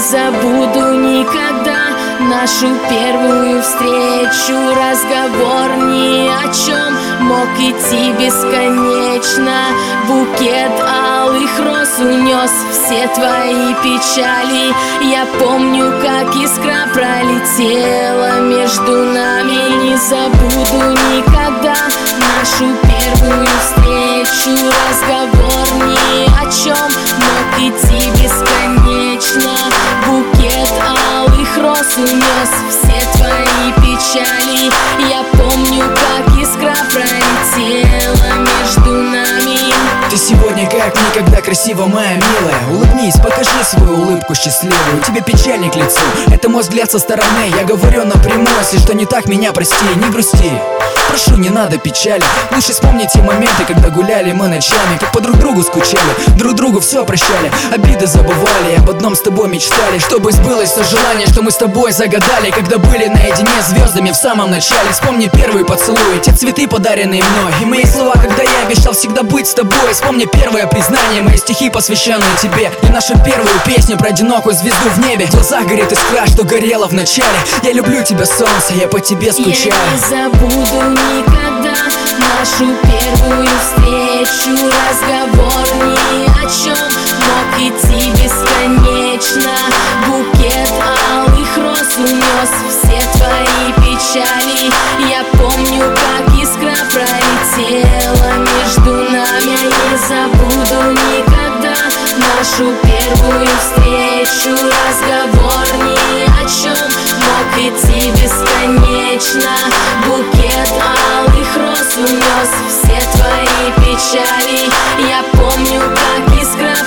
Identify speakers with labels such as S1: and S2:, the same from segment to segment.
S1: забуду никогда нашу первую встречу. Разговор ни о чем мог идти бесконечно. Букет алых роз унес все твои печали. Я помню, как искра пролетела между нами. Не забуду никогда нашу первую встречу. Разговор ни о чем мог идти бесконечно. Букет алых роз унес все твои печали. Я помню, как искра пролетела между нами.
S2: Ты сегодня как никогда красива, моя милая. Улыбнись, покажи свою улыбку счастливую. Тебе печальник к лицу, это мой взгляд со стороны. Я говорю напрямую, если что не так, меня прости, не грусти. Прошу, не надо печали. Лучше вспомни те моменты, когда гуляли мы ночами, как по друг другу скучали, друг другу все прощали, обиды забывали, об одном с тобой мечтали, чтобы сбылось все желание, что мы с тобой загадали, когда были наедине с звездами в самом начале. Вспомни первый поцелуй, те цветы, подаренные мной, и мои слова, когда я обещал всегда быть с тобой. Вспомни первое признание, мои стихи, посвященные тебе, и нашу первую песню про одинокую звезду в небе. В глазах горит искра, что горела в начале. Я люблю тебя, солнце, я по тебе скучаю.
S1: Я не забуду никогда нашу первую встречу. Разговор ни о чем мог идти бесконечно. Букет алых роз унес все твои печали. Я помню, как искра пролетела между нами. Я не забуду никогда нашу первую встречу. Разговор ни о чем мог идти бесконечно. Букет алых роз унес все твои печали. Я помню, как искра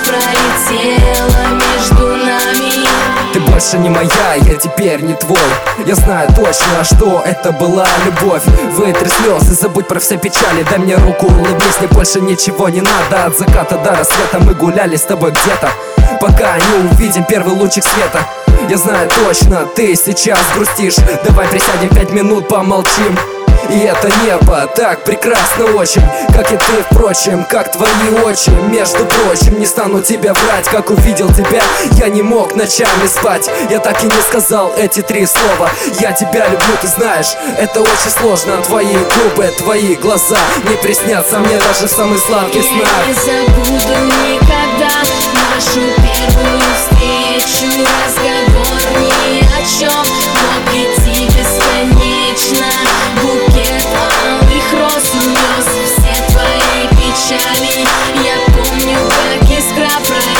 S1: пролетела между нами.
S3: Ты больше не моя, я теперь не твой. Я знаю точно, что это была любовь. Вытри слезы, забудь про все печали. Дай мне руку, улыбнись, мне больше ничего не надо. От заката до рассвета мы гуляли с тобой где-то, пока не увидим первый лучик света. Я знаю точно, ты сейчас грустишь. Давай присядем 5 минут, помолчим. И это небо так прекрасно очень, как и ты, впрочем, как твои очи. Между прочим, не стану тебе врать, как увидел тебя, я не мог ночами спать. Я так и не сказал эти 3 слова: я тебя люблю, ты знаешь, это очень сложно. Твои губы, твои глаза не приснятся мне даже в самых сладких снах.
S1: Я не забуду никогда нашу первую встречу. Разговор ни о чем мог идти бесконечно. Букет алых роз унес все твои печали. Я помню, как искра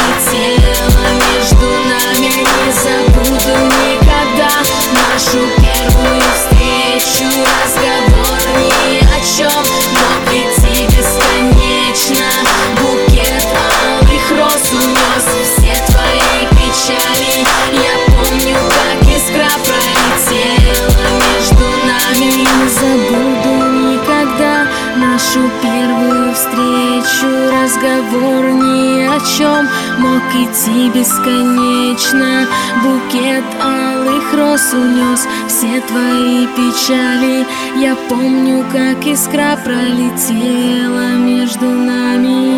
S1: пролетела между нами. Не забуду никогда нашу первую встречу. Разговор ни о чем мог идти бесконечно. Букет алых роз унес все твои печали. Я помню, как искра пролетела между нами. Не забуду никогда нашу первую встречу. Разговор ни о чем мог идти бесконечно. Букет алых роз унес все твои печали. Я помню, как искра пролетела между нами.